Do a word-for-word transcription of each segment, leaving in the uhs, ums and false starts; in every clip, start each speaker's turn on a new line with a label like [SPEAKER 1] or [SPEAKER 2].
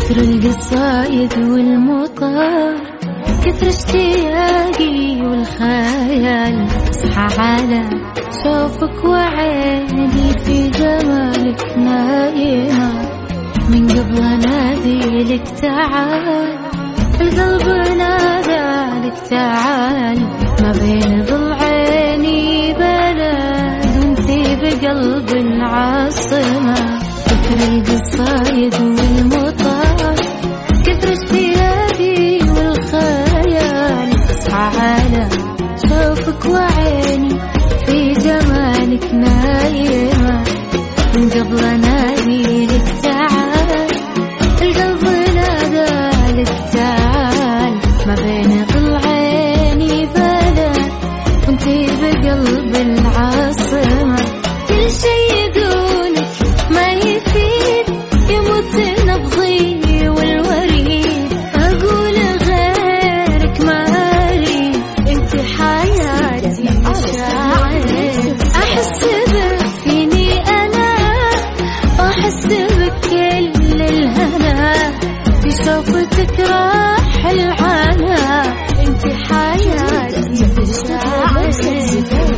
[SPEAKER 1] كثر القصايد والمطار، كثر اشتياقي والخيال، اصحى على شوفك وعيني في جمالك نايمة، من قبل اناديلك تعال، القلب نادالك تعال، ما بين ضلعيني بلد وانتي بقلب العاصمة. كثر القصايد والمطار، كثر اشتياقي والخيال، اصحى على شوفك وعيني في جمالك نايمة، من قبل اناديلك تعال، القلب نادالك تعال، ما بين ضلعيني بلد وانتي بقلب العاصمة. كل شي دونك ما يفيد، يموت نبضي والوريد، اقول غيرك ما اريد، انتي حياتي مشاعري، احس بك فيني انا، واحس بك كل الهنا، في شوفتك راح العنا، انتي حياتي مشاعري.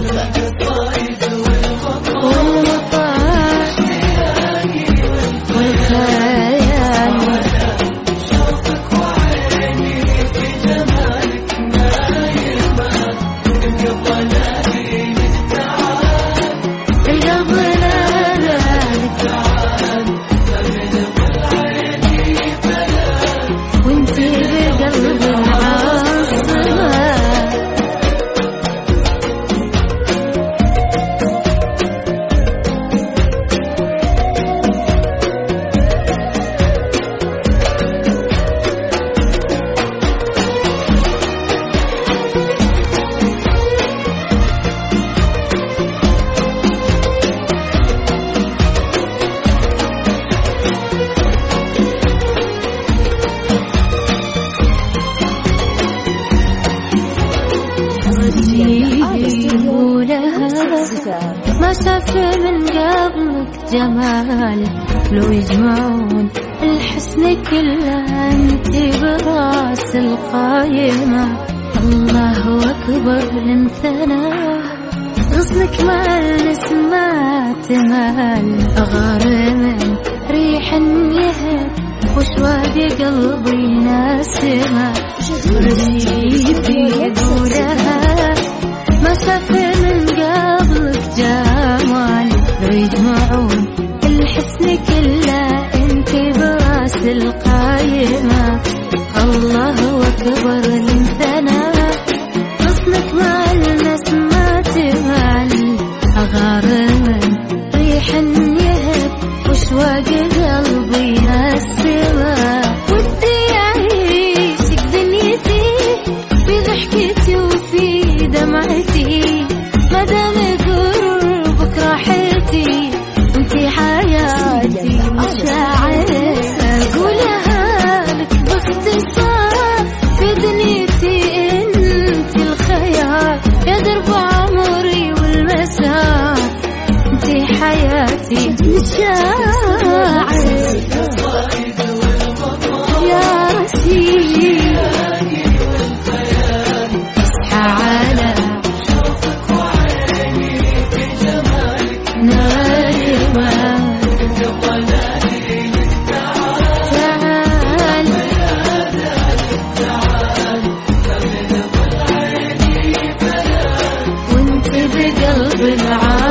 [SPEAKER 1] ما شاف من قبلك جمال، لو يجمعون الحسن كله انتي براس القايمة، الله اكبر لنثنى، غصنك مع النسمات مال، اغار من ريح يهب وشواق قلبي ناسمة، رجيبي يقولها ما شاف من قبلك جمال، لو يجمعون الحسن كله انتي براس القايمة، الله اكبر لنثنى، غصنك مع النسمات مال، اغار من ريح يهب وشواق قلبي ناسمة، ودي اعيشك دنيتي في ضحكتي وفي دمعتي، مادام قربك راحتي، انتي حياتي مشاعري، اقولها لك باختصار، في دنيتي انتي الخيال، يا درب عمري والمسار، انتي حياتي مشاعري، يا رسيل وانت بقلب العالم.